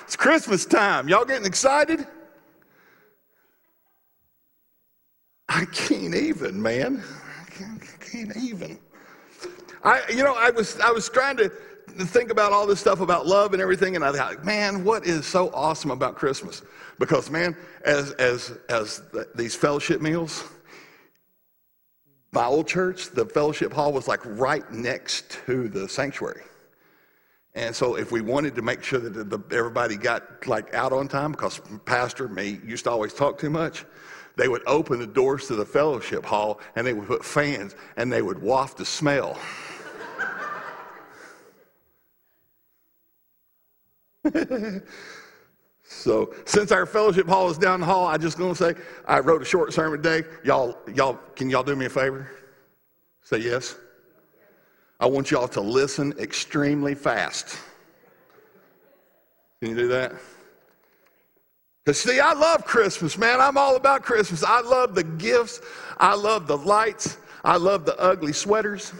It's Christmas time. Y'all getting excited? I can't even, man. I can't even. I was trying to think about all this stuff about love and everything, and I thought, man, what is so awesome about Christmas? Because, man, as these fellowship meals, my old church, the fellowship hall was like right next to the sanctuary. And so if we wanted to make sure that everybody got like out on time, because Pastor, me, used to always talk too much, they would open the doors to the fellowship hall and they would put fans and they would waft the smell. So since our fellowship hall is down the hall, I'm just going to say, I wrote a short sermon today. Can y'all do me a favor? Say yes. I want y'all to listen extremely fast. Can you do that? Because see, I love Christmas, man. I'm all about Christmas. I love the gifts. I love the lights. I love the ugly sweaters.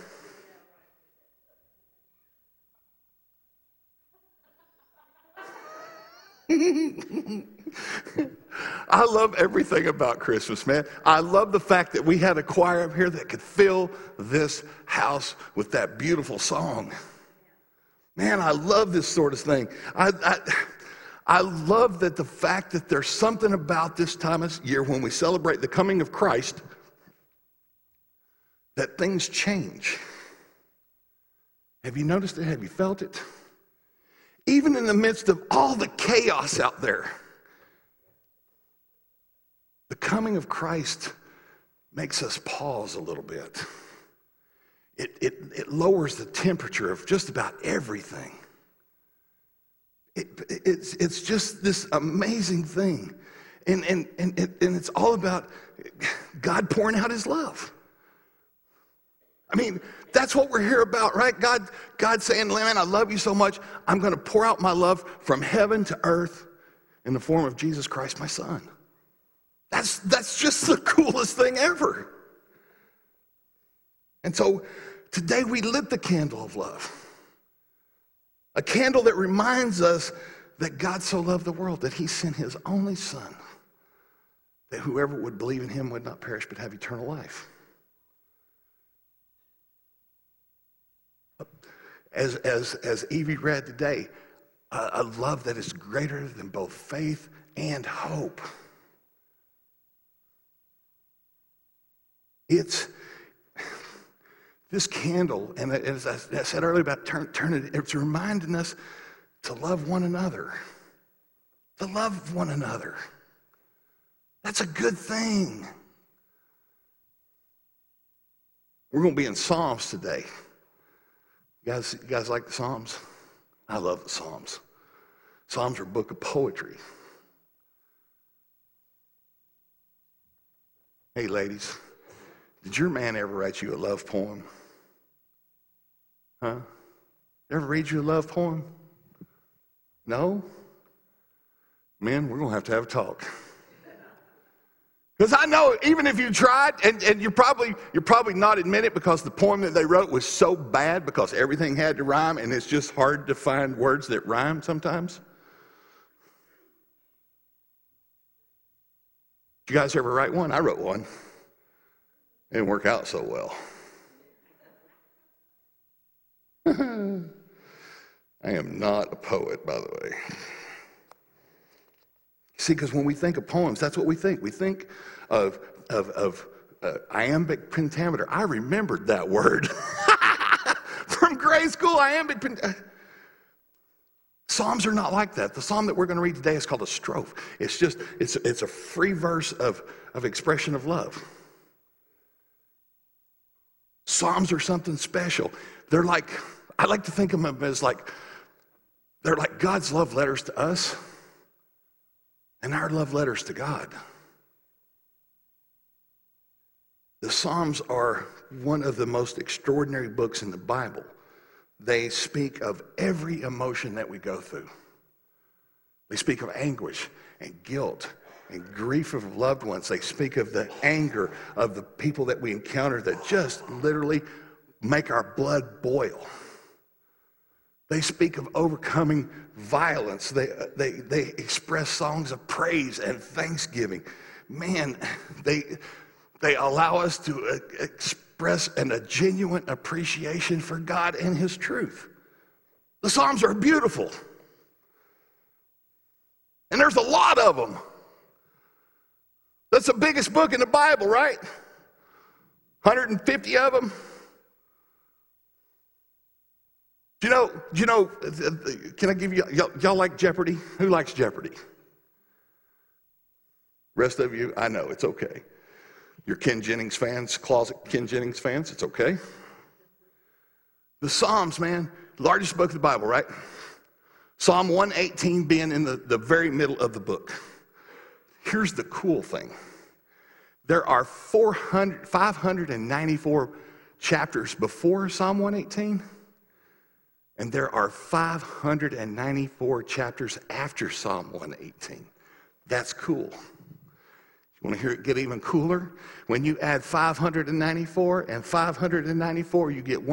I love everything about Christmas, man. I love the fact that we had a choir up here that could fill this house with that beautiful song. Man, I love this sort of thing. I love that the fact that there's something about this time of year when we celebrate the coming of Christ, that things change. Have you noticed it? Have you felt it? Even in the midst of all the chaos out there, the coming of Christ makes us pause a little bit. It lowers the temperature of just about everything. It's just this amazing thing. And it's all about God pouring out his love. I mean, that's what we're here about, right? God saying, man, I love you so much, I'm going to pour out my love from heaven to earth in the form of Jesus Christ, my son. That's just the coolest thing ever. And so today we lit the candle of love. A candle that reminds us that God so loved the world that he sent his only son, that whoever would believe in him would not perish but have eternal life. As Evie read today, a love that is greater than both faith and hope. It's this candle, and as I said earlier about turn it, it's reminding us to love one another. To love one another. That's a good thing. We're going to be in Psalms today. You guys like the Psalms? I love the Psalms. Psalms are a book of poetry. Hey, ladies, did your man ever write you a love poem? Huh? Ever read you a love poem? No? Men, we're going to have a talk. Because I know even if you tried, and you're probably not admit it because the poem that they wrote was so bad because everything had to rhyme, and it's just hard to find words that rhyme sometimes. Did you guys ever write one? I wrote one. It didn't work out so well. I am not a poet, by the way. See, because when we think of poems, that's what we think. We think of iambic pentameter. I remembered that word from grade school. Iambic pentameter. Psalms are not like that. The psalm that we're going to read today is called a strophe. It's a free verse of expression of love. Psalms are something special. They're like, I like to think of them as like, they're like God's love letters to us and our love letters to God. The Psalms are one of the most extraordinary books in the Bible. They speak of every emotion that we go through. They speak of anguish and guilt and grief of loved ones. They speak of the anger of the people that we encounter that just literally make our blood boil. They speak of overcoming violence. They express songs of praise and thanksgiving. Man, they allow us to express a genuine appreciation for God and his truth. The Psalms are beautiful. And there's a lot of them. That's the biggest book in the Bible, right? 150 of them. Do you know, can I give you, y'all like Jeopardy? Who likes Jeopardy? Rest of you, I know, it's okay. You're Ken Jennings fans, closet Ken Jennings fans, it's okay. The Psalms, man, largest book of the Bible, right? Psalm 118 being in the very middle of the book. Here's the cool thing. There are 594 chapters before Psalm 118, and there are 594 chapters after Psalm 118. That's cool. You want to hear it get even cooler? When you add 594 and 594, you get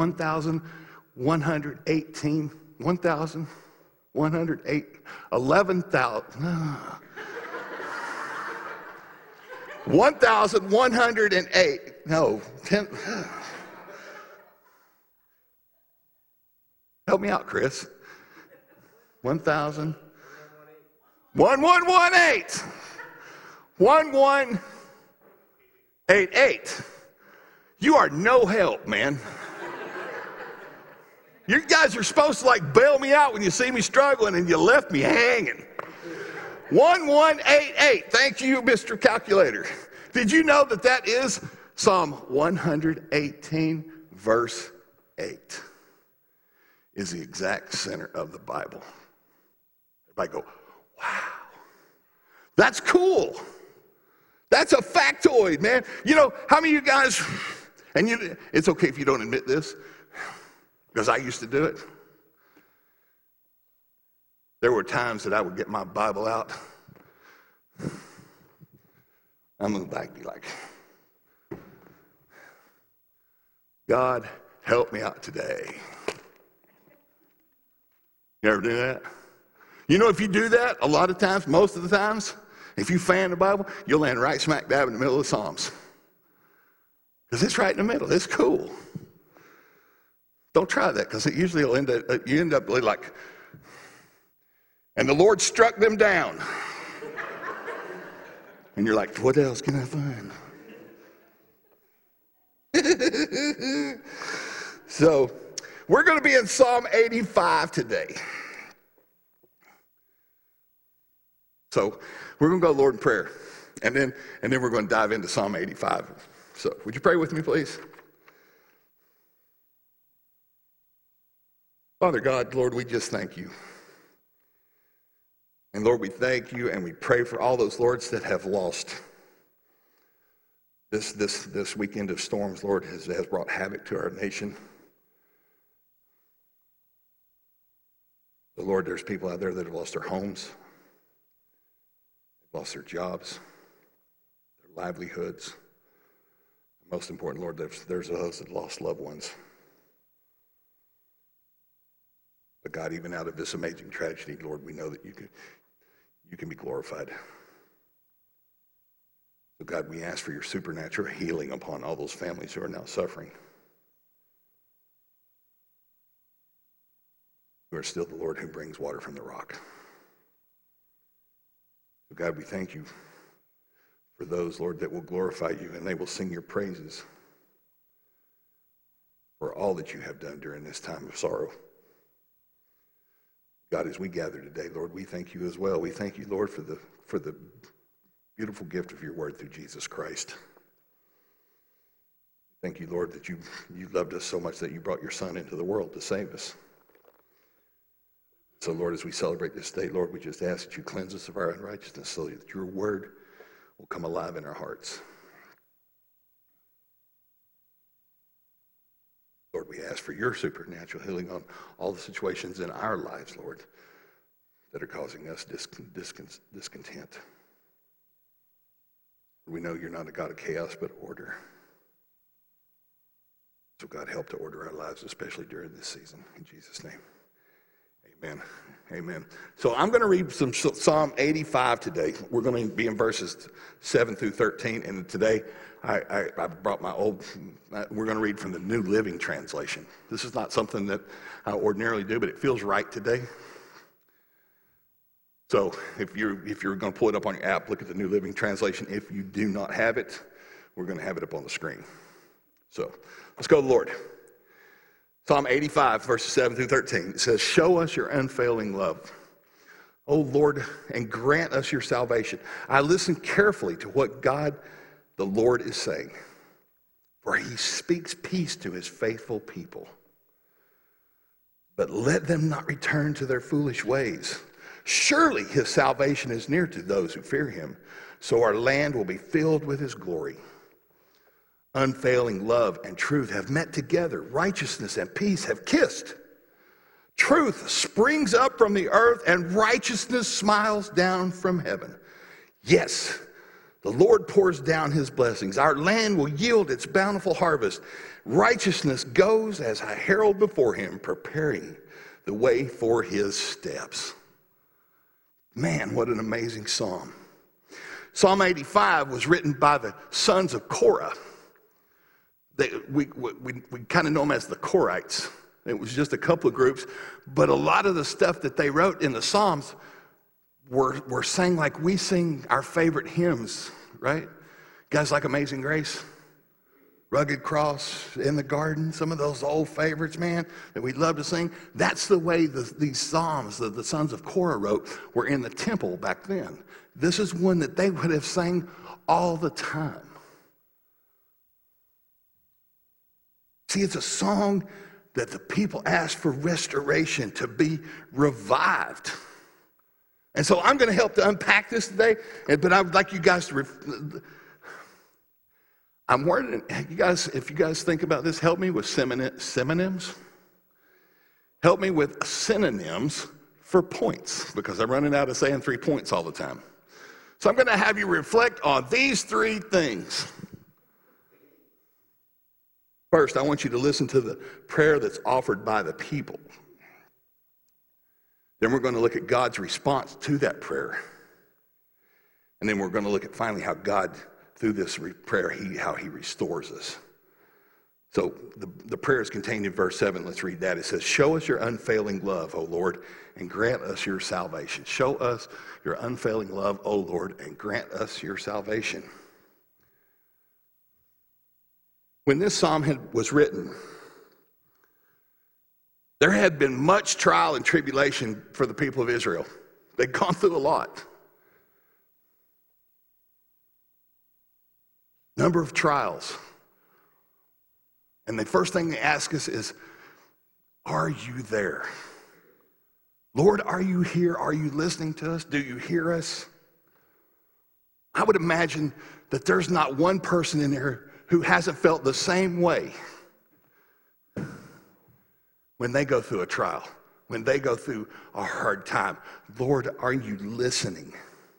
1,118, 1,108, 11,000. 1,108. No, 10. Help me out, Chris. 1,000. 1118. 1188. You are no help, man. You guys are supposed to like bail me out when you see me struggling, and you left me hanging. 1188. Thank you, Mr. Calculator. Did you know that is Psalm 118, verse 8? Is the exact center of the Bible. Everybody go, wow. That's cool. That's a factoid, man. You know, how many of you guys, and it's okay if you don't admit this, because I used to do it. There were times that I would get my Bible out. I'm going to be like, God, help me out today. You ever do that? You know, if you do that, a lot of times, most of the times, if you fan the Bible, you'll land right smack dab in the middle of the Psalms. Because it's right in the middle. It's cool. Don't try that, because it usually will you end up like, and the Lord struck them down. And you're like, what else can I find? So, we're going to be in Psalm 85 today. So, we're going to go to Lord in prayer. And then we're going to dive into Psalm 85. So, would you pray with me, please? Father God, Lord, we just thank you. And Lord, we thank you and we pray for all those Lords that have lost. This weekend of storms, Lord, has brought havoc to our nation. But Lord, there's people out there that have lost their homes, they've lost their jobs, their livelihoods. Most important, Lord, there's those that lost loved ones. But God, even out of this amazing tragedy, Lord, we know that you can be glorified. So God, we ask for your supernatural healing upon all those families who are now suffering. You are still the Lord who brings water from the rock. So God, we thank you for those, Lord, that will glorify you and they will sing your praises for all that you have done during this time of sorrow. God, as we gather today, Lord, we thank you as well. We thank you, Lord, for the beautiful gift of your word through Jesus Christ. Thank you, Lord, that you loved us so much that you brought your Son into the world to save us. So, Lord, as we celebrate this day, Lord, we just ask that you cleanse us of our unrighteousness so that your word will come alive in our hearts. Lord, we ask for your supernatural healing on all the situations in our lives, Lord, that are causing us discontent. We know you're not a God of chaos, but order. So God, help to order our lives, especially during this season. In Jesus' name, Amen. Amen. So I'm going to read some Psalm 85 today. We're going to be in verses 7 through 13. And today I brought my we're going to read from the New Living Translation. This is not something that I ordinarily do, but it feels right today. So if you're going to pull it up on your app, look at the New Living Translation. If you do not have it, we're going to have it up on the screen. So let's go to the Lord. Psalm 85, verses 7 through 13. It says, "Show us your unfailing love, O Lord, and grant us your salvation. I listen carefully to what God, the Lord, is saying, for he speaks peace to his faithful people. But let them not return to their foolish ways. Surely his salvation is near to those who fear him, so our land will be filled with his glory. Unfailing love and truth have met together. Righteousness and peace have kissed. Truth springs up from the earth, and righteousness smiles down from heaven. Yes, the Lord pours down his blessings. Our land will yield its bountiful harvest. Righteousness goes as a herald before him, preparing the way for his steps." Man, what an amazing psalm. Psalm 85 was written by the sons of Korah. We kind of know them as the Korahites. It was just a couple of groups, but a lot of the stuff that they wrote in the Psalms were sang like we sing our favorite hymns, right? Guys like Amazing Grace, Rugged Cross, In the Garden, some of those old favorites, man, that we'd love to sing. That's the way these Psalms that the sons of Korah wrote were in the temple back then. This is one that they would have sang all the time. See, it's a song that the people asked for restoration, to be revived. And so I'm going to help to unpack this today, but I would like you guys to, I'm wondering, you guys, if you guys think about this, help me with synonyms. Help me with synonyms for points, because I'm running out of saying 3 points all the time. So I'm going to have you reflect on these 3 things. First, I want you to listen to the prayer that's offered by the people. Then we're going to look at God's response to that prayer. And then we're going to look at finally how God, through this prayer, how he restores us. So the prayer is contained in verse 7. Let's read that. It says, "Show us your unfailing love, O Lord, and grant us your salvation." Show us your unfailing love, O Lord, and grant us your salvation. When this psalm was written, there had been much trial and tribulation for the people of Israel. They'd gone through a lot. Number of trials. And the first thing they ask us is, are you there? Lord, are you here? Are you listening to us? Do you hear us? I would imagine that there's not one person in there who hasn't felt the same way when they go through a trial, when they go through a hard time. Lord, are you listening?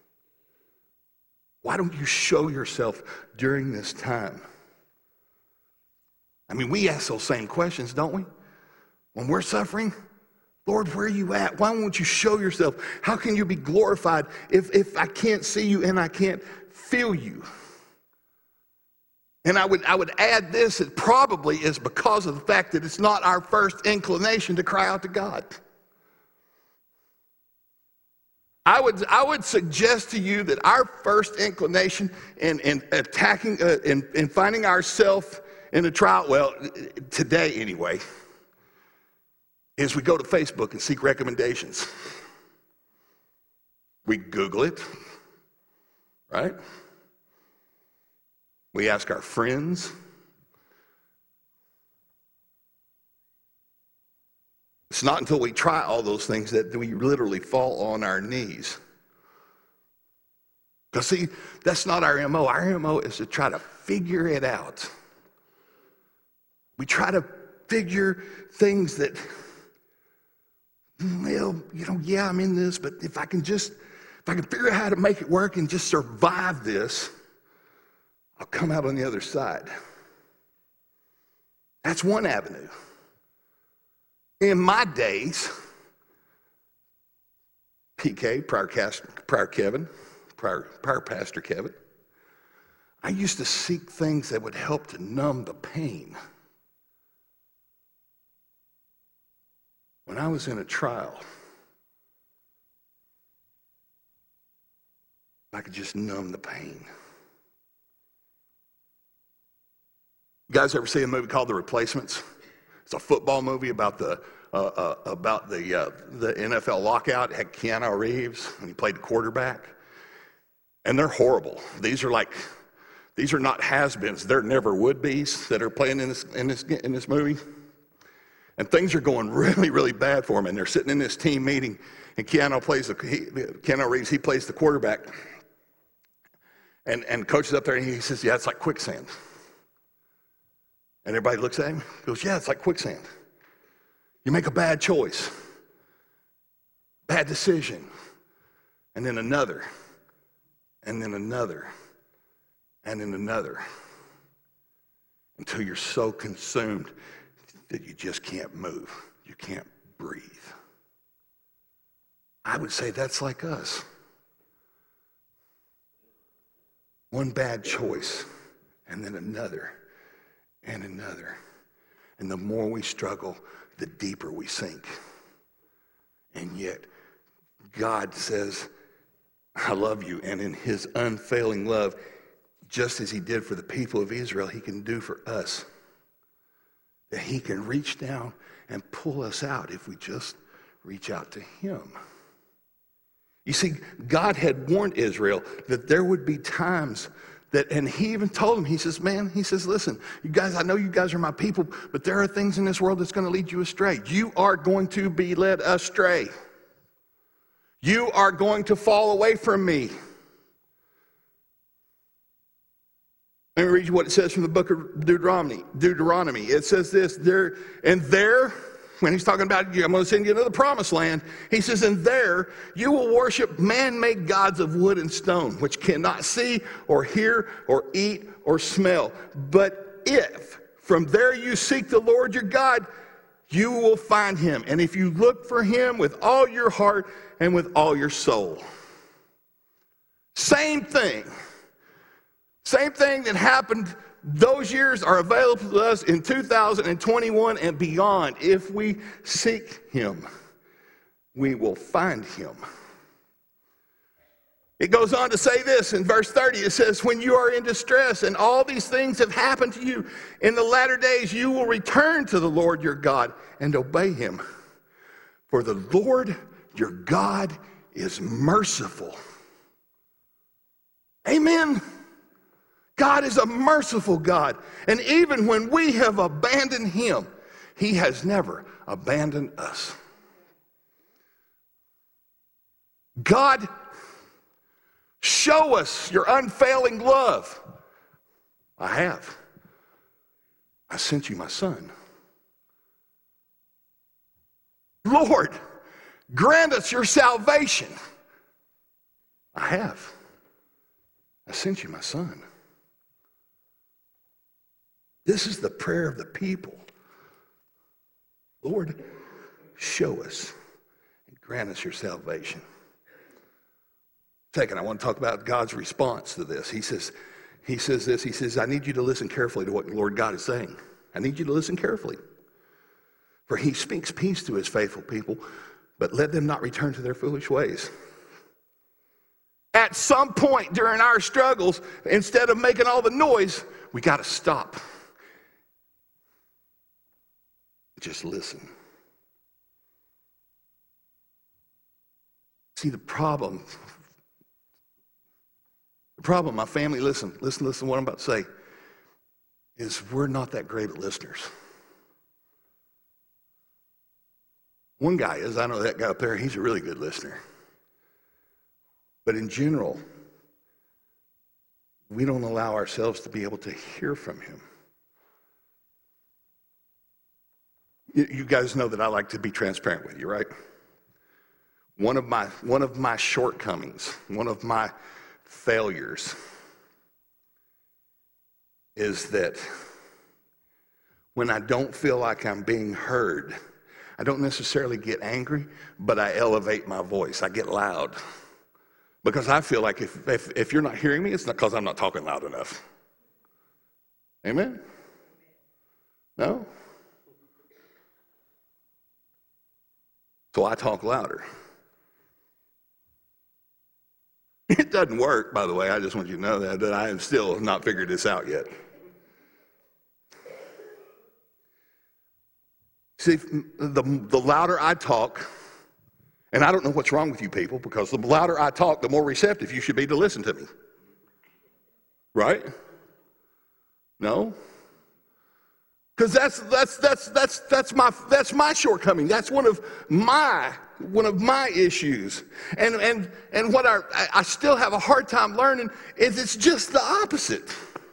Why don't you show yourself during this time? I mean, we ask those same questions, don't we? When we're suffering, Lord, where are you at? Why won't you show yourself? How can you be glorified if I can't see you and I can't feel you? And I would add this, it probably is because of the fact that it's not our first inclination to cry out to God. I would suggest to you that our first inclination in attacking, in finding ourselves in a trial, well, today anyway, is we go to Facebook and seek recommendations. We Google it, right? We ask our friends. It's not until we try all those things that we literally fall on our knees. Because see, that's not our MO. Our MO is to try to figure it out. We try to figure things that, well, yeah, I'm in this, but if I can figure out how to make it work and just survive this, I'll come out on the other side. That's one avenue. In my days, PK, prior pastor Kevin, I used to seek things that would help to numb the pain. When I was in a trial, I could just numb the pain. You guys ever see a movie called The Replacements? It's a football movie about the NFL lockout. It had Keanu Reeves, and he played the quarterback. And they're horrible. These are not has-beens. They're never would-be's that are playing in this movie. And things are going really, really bad for them. And they're sitting in this team meeting, and Keanu Reeves, he plays the quarterback. And coach is up there, and he says, yeah, it's like quicksand. And everybody looks at him, goes, yeah, it's like quicksand. You make a bad choice, bad decision, and then another, and then another, and then another, until you're so consumed that you just can't move. You can't breathe. I would say that's like us. One bad choice, and then another, and another. And the more we struggle, the deeper we sink. And yet, God says, I love you. And in his unfailing love, just as he did for the people of Israel, he can do for us. That he can reach down and pull us out if we just reach out to him. You see, God had warned Israel that there would be times that, and he even told them, he says, listen, you guys, I know you guys are my people, but there are things in this world that's going to lead you astray. You are going to be led astray. You are going to fall away from me. Let me read you what it says from the book of Deuteronomy. It says this, when he's talking about, I'm going to send you into the promised land, he says, and there you will worship man-made gods of wood and stone, which cannot see or hear or eat or smell. But if from there you seek the Lord your God, you will find him. And if you look for him with all your heart and with all your soul. Same thing that happened those years are available to us in 2021 and beyond. If we seek him, we will find him. It goes on to say this in verse 30. It says, when you are in distress and all these things have happened to you, in the latter days you will return to the Lord your God and obey him. For the Lord your God is merciful. Amen. God is a merciful God. And even when we have abandoned him, he has never abandoned us. God, show us your unfailing love. I have. I sent you my son. Lord, grant us your salvation. I have. I sent you my son. This is the prayer of the people. Lord, show us and grant us your salvation. Second, I want to talk about God's response to this. He says, I need you to listen carefully to what the Lord God is saying. I need you to listen carefully. For he speaks peace to his faithful people, but let them not return to their foolish ways. At some point during our struggles, instead of making all the noise, we got to stop. Just listen. See, the problem, my family, listen to what I'm about to say, is we're not that great at listeners. One guy is, I know that guy up there, he's a really good listener. But in general, we don't allow ourselves to be able to hear from him. You guys know that I like to be transparent with you, right? One of my shortcomings, one of my failures is that when I don't feel like I'm being heard, I don't necessarily get angry, but I elevate my voice. I get loud. Because I feel like if you're not hearing me, it's not because I'm not talking loud enough. Amen? No? So I talk louder. It doesn't work, by the way. I just want you to know that I have still not figured this out yet. See, the louder I talk, and I don't know what's wrong with you people, because the louder I talk, the more receptive you should be to listen to me. Right? No? Because that's my shortcoming. That's one of my issues. And what I still have a hard time learning is it's just the opposite.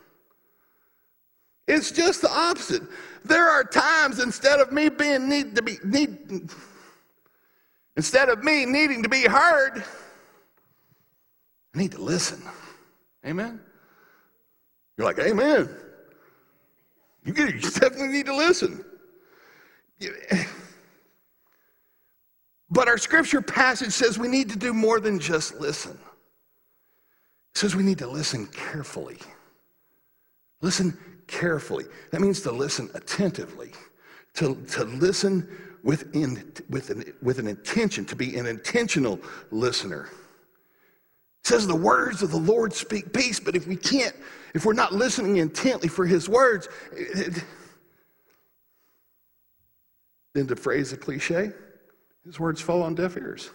It's just the opposite. There are times instead of me needing to be heard, I need to listen. Amen? You're like, amen. You definitely need to listen. But our scripture passage says we need to do more than just listen. It says we need to listen carefully. Listen carefully. That means to listen attentively, to listen with an intention, to be an intentional listener. It says the words of the Lord speak peace, but if we're not listening intently for his words, then to phrase a cliche, his words fall on deaf ears.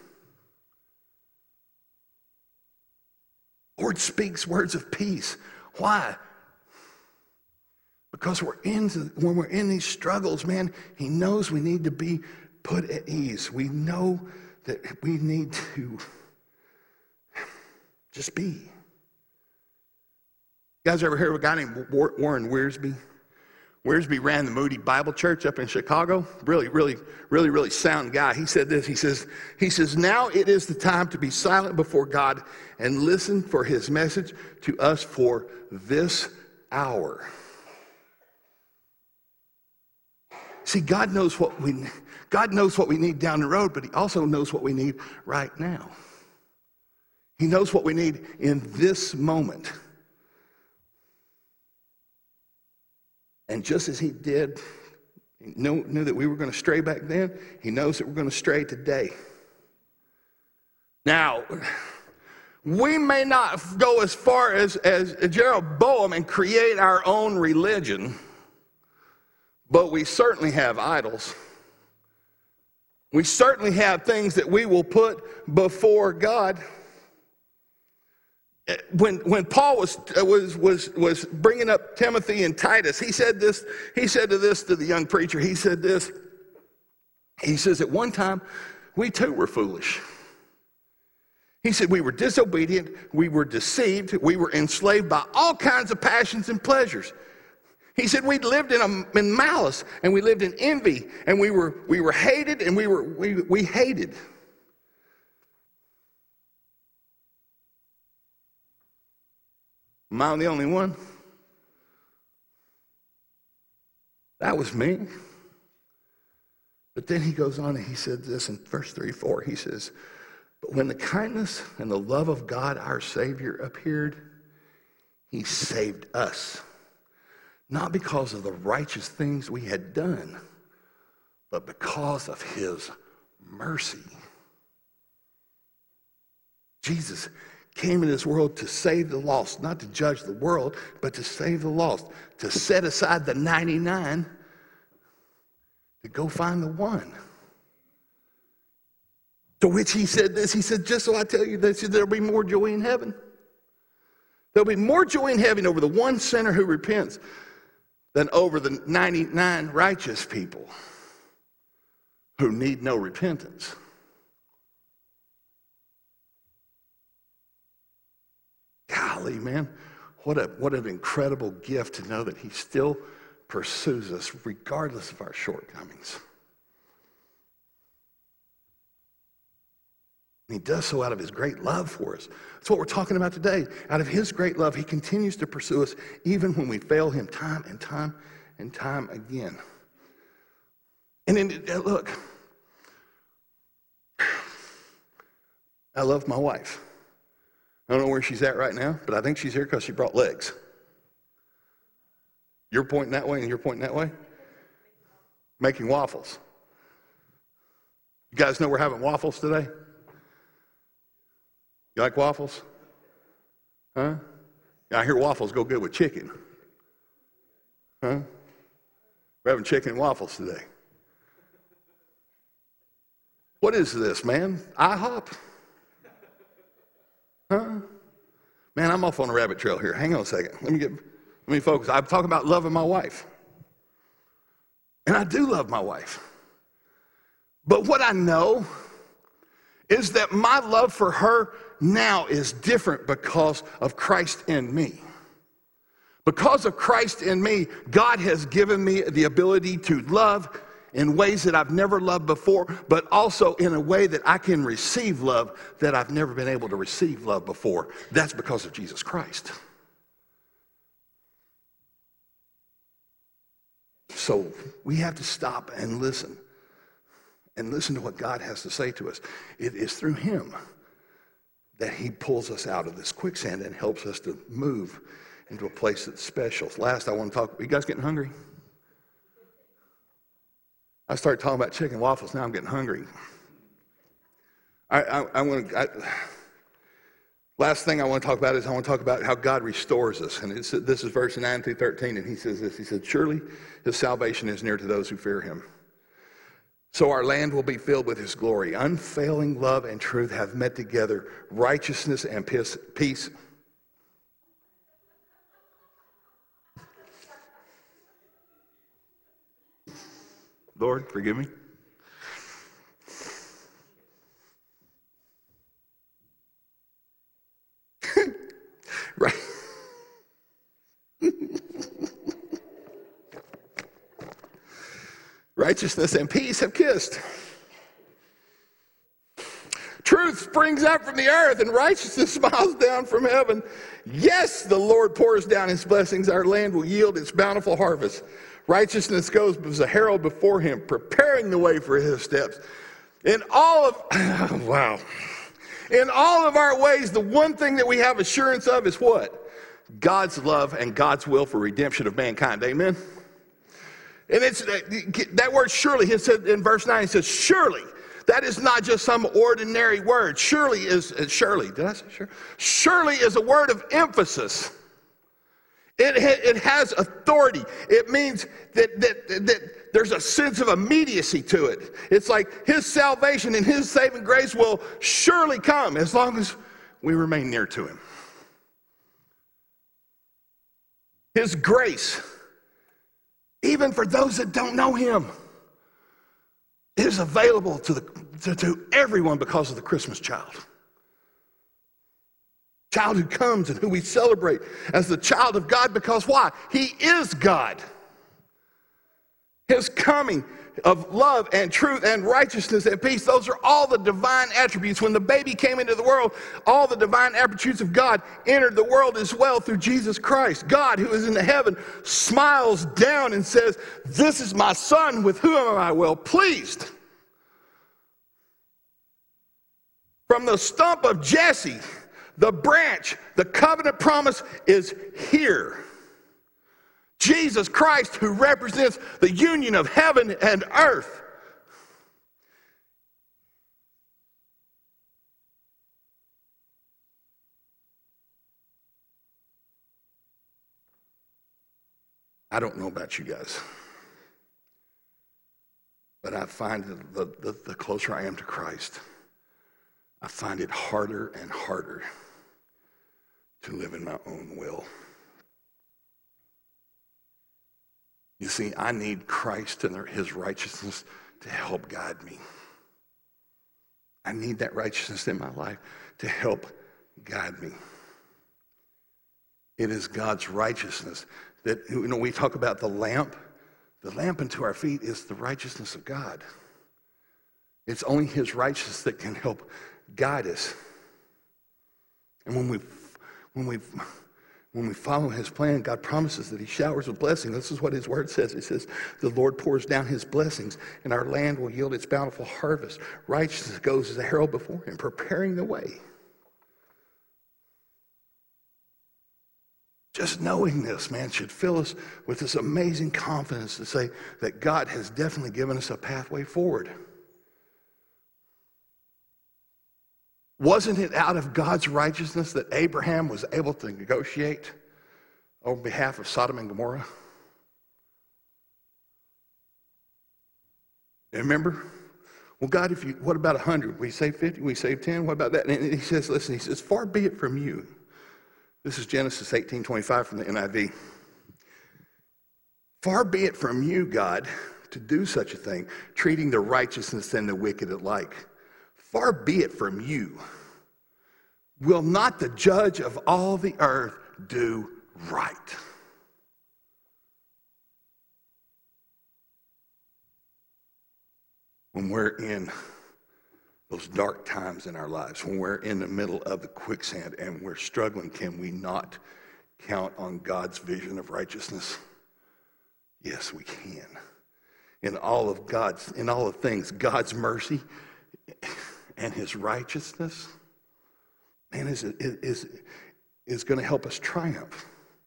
Lord speaks words of peace. Why? Because when we're in these struggles, man, he knows we need to be put at ease. We know that we need to just be. You guys ever heard of a guy named Warren Wiersbe? Wiersbe ran the Moody Bible Church up in Chicago. Really sound guy. He said this. He says, now it is the time to be silent before God and listen for his message to us for this hour. See, God knows what we need down the road, but he also knows what we need right now. He knows what we need in this moment. And just as he did, he knew that we were going to stray back then, he knows that we're going to stray today. Now, we may not go as far as Jeroboam and create our own religion, but we certainly have idols. We certainly have things that we will put before God. When Paul was bringing up Timothy and Titus, he said to the young preacher, he said this. He says, at one time, we too were foolish. He said, we were disobedient, we were deceived, we were enslaved by all kinds of passions and pleasures. He said we lived in malice, and we lived in envy, and we were hated, and we hated. Am I the only one? That was me. But then he goes on and he said this in verse 34. He says, but when the kindness and the love of God our Savior appeared, he saved us. Not because of the righteous things we had done, but because of his mercy. Jesus came in this world to save the lost, not to judge the world, but to save the lost, to set aside the 99 to go find the one. To which he said this, he said, just so I tell you this, there'll be more joy in heaven. There'll be more joy in heaven over the one sinner who repents than over the 99 righteous people who need no repentance. Golly, man, what an incredible gift to know that he still pursues us regardless of our shortcomings. And he does so out of his great love for us. That's what we're talking about today. Out of his great love, he continues to pursue us even when we fail him time and time and time again. And then, look, I love my wife. I don't know where she's at right now, but I think she's here because she brought legs. You're pointing that way and you're pointing that way? Making waffles. You guys know we're having waffles today? You like waffles? Huh? I hear waffles go good with chicken. Huh? We're having chicken and waffles today. What is this, man? IHOP? Huh? Man, I'm off on a rabbit trail here. Hang on a second. Let me focus. I'm talking about loving my wife. And I do love my wife. But what I know is that my love for her now is different because of Christ in me. Because of Christ in me, God has given me the ability to love in ways that I've never loved before, but also in a way that I can receive love that I've never been able to receive love before. That's because of Jesus Christ. So we have to stop and listen to what God has to say to us. It is through him that he pulls us out of this quicksand and helps us to move into a place that's special. Last, I want to talk. Are you guys getting hungry? I started talking about chicken waffles. Now I'm getting hungry. Last thing I want to talk about is I want to talk about how God restores us. And this is verse 9 through 13. And he says this. He said, surely his salvation is near to those who fear him. So our land will be filled with his glory. Unfailing love and truth have met together. Righteousness and peace. Lord, forgive me. Right. Righteousness and peace have kissed. Truth springs up from the earth and righteousness smiles down from heaven. Yes, the Lord pours down his blessings. Our land will yield its bountiful harvest. Righteousness goes as a herald before him, preparing the way for his steps. In all of our ways, the one thing that we have assurance of is what? God's love and God's will for redemption of mankind. Amen? And it's that word surely, it said in verse 9, it says surely. That is not just some ordinary word. Surely is, did I say sure? Surely is a word of emphasis. It has authority. It means that there's a sense of immediacy to it. It's like his salvation and his saving grace will surely come as long as we remain near to him. His grace, even for those that don't know him, is available to everyone because of the Christmas child. Child who comes and who we celebrate as the child of God because why? He is God. His coming of love and truth and righteousness and peace, those are all the divine attributes. When the baby came into the world, all the divine attributes of God entered the world as well through Jesus Christ. God, who is in the heaven, smiles down and says, this is my son with whom am I well pleased. From the stump of Jesse, the branch, the covenant promise is here. Jesus Christ, who represents the union of heaven and earth. I don't know about you guys, but I find that the closer I am to Christ, I find it harder and harder to live in my own will. You see, I need Christ and his righteousness to help guide me. I need that righteousness in my life to help guide me. It is God's righteousness that, we talk about the lamp. The lamp unto our feet is the righteousness of God. It's only his righteousness that can help guide us. And when When we follow his plan, God promises that he showers with blessing. This is what his word says. It says, the Lord pours down his blessings, and our land will yield its bountiful harvest. Righteousness goes as a herald before him, preparing the way. Just knowing this, man, should fill us with this amazing confidence to say that God has definitely given us a pathway forward. Wasn't it out of God's righteousness that Abraham was able to negotiate on behalf of Sodom and Gomorrah? And remember? Well, God, what about 100? We save 50? We save 10? What about that? And he says, listen, he says, far be it from you. This is Genesis 18:25 from the NIV. Far be it from you, God, to do such a thing, treating the righteousness and the wicked alike. Far be it from you. Will not the judge of all the earth do right? When we're in those dark times in our lives, when we're in the middle of the quicksand and we're struggling, can we not count on God's vision of righteousness? Yes, we can. In all of things, God's mercy and his righteousness, man, is going to help us triumph.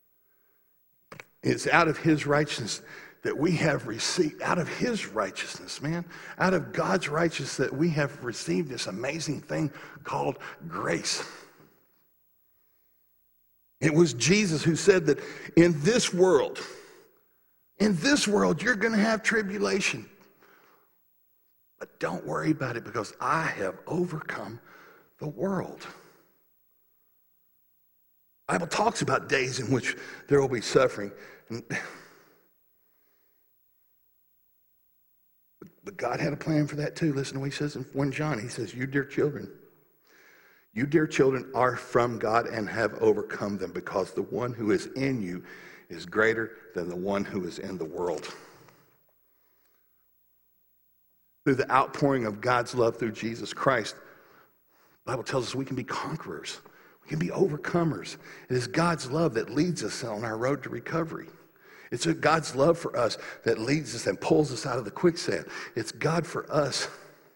It's out of his righteousness that we have received, out of his righteousness, man, out of God's righteousness that we have received this amazing thing called grace. It was Jesus who said that in this world, you're going to have tribulation. But don't worry about it because I have overcome the world. The Bible talks about days in which there will be suffering. But God had a plan for that too. Listen to what he says in 1 John. He says, you dear children are from God and have overcome them because the one who is in you is greater than the one who is in the world. Through the outpouring of God's love through Jesus Christ, the Bible tells us we can be conquerors. We can be overcomers. It is God's love that leads us on our road to recovery. It's God's love for us that leads us and pulls us out of the quicksand. It's God for us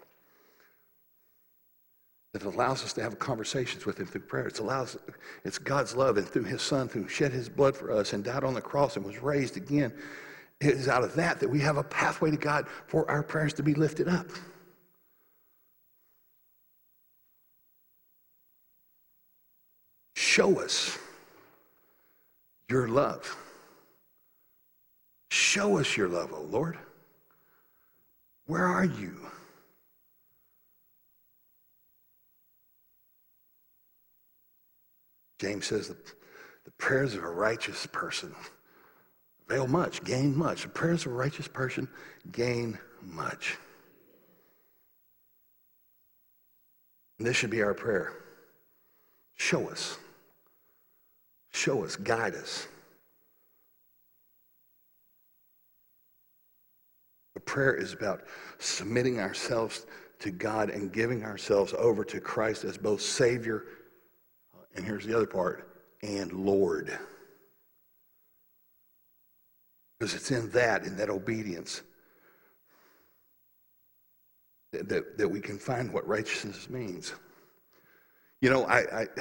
that allows us to have conversations with him through prayer. It's God's love, and through his son who shed his blood for us and died on the cross and was raised again. It is out of that we have a pathway to God for our prayers to be lifted up. Show us your love. Show us your love, O Lord. Where are you? James says that the prayers of a righteous person avail much, gain much. The prayers of a righteous person gain much. And this should be our prayer. Show us. Show us, guide us. The prayer is about submitting ourselves to God and giving ourselves over to Christ as both Savior, and here's the other part, and Lord. Because it's in that obedience, that we can find what righteousness means. You know,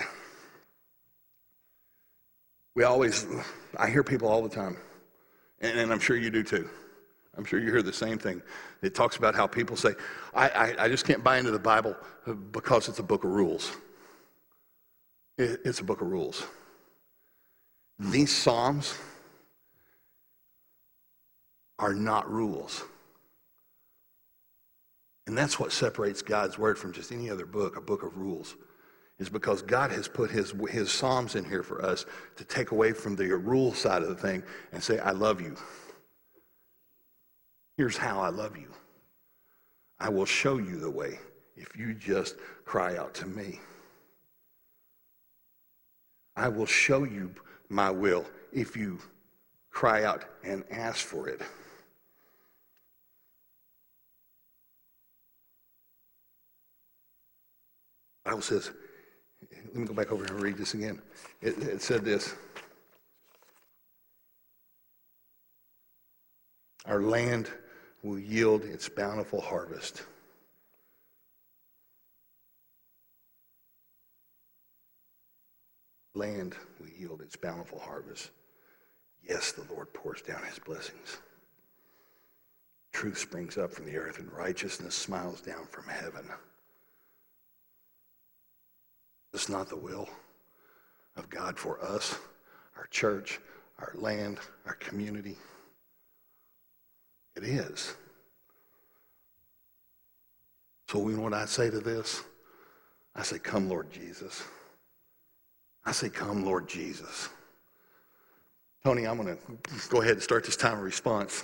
I hear people all the time, and I'm sure you do too. I'm sure you hear the same thing. It talks about how people say, I just can't buy into the Bible because it's a book of rules. It's a book of rules. These Psalms are not rules. And that's what separates God's word from just any other book, a book of rules, is because God has put his Psalms in here for us to take away from the rule side of the thing and say, I love you. Here's how I love you. I will show you the way if you just cry out to me. I will show you my will if you cry out and ask for it. The Bible says, let me go back over here and read this again. It said this, Our land will yield its bountiful harvest. Land will yield its bountiful harvest. Yes, the Lord pours down his blessings. Truth springs up from the earth, and righteousness smiles down from heaven. It's not the will of God for us, our church, our land, our community. It is. So you know what I say to this? I say, come, Lord Jesus. I say, come, Lord Jesus. Tony, I'm going to go ahead and start this time of response.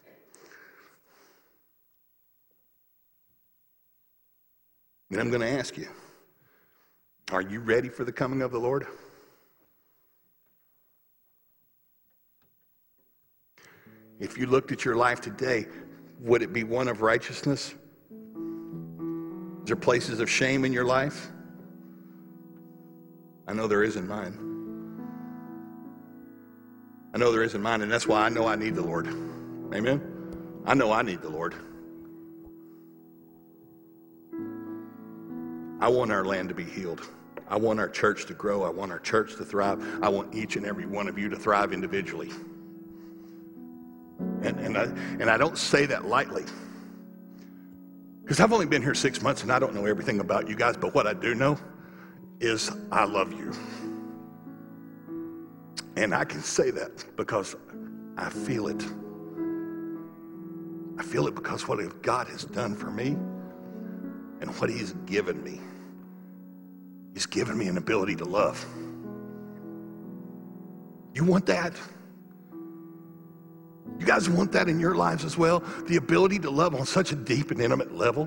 And I'm going to ask you, are you ready for the coming of the Lord? If you looked at your life today, would it be one of righteousness? Is there places of shame in your life? I know there is in mine. I know there is in mine, and that's why I know I need the Lord. Amen? I know I need the Lord. I want our land to be healed. I want our church to grow. I want our church to thrive. I want each and every one of you to thrive individually. And I don't say that lightly, because I've only been here 6 months and I don't know everything about you guys, but what I do know is I love you. And I can say that because I feel it. I feel it because what God has done for me and what he's given me. He's given me an ability to love. You want that? You guys want that in your lives as well? The ability to love on such a deep and intimate level?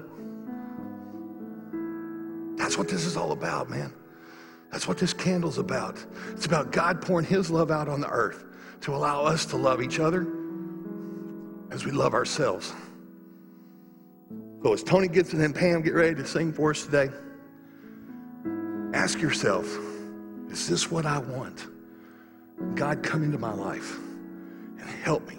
That's what this is all about, man. That's what this candle's about. It's about God pouring his love out on the earth to allow us to love each other as we love ourselves. So as Tony gets and Pam get ready to sing for us today, ask yourself, is this what I want? God, come into my life and help me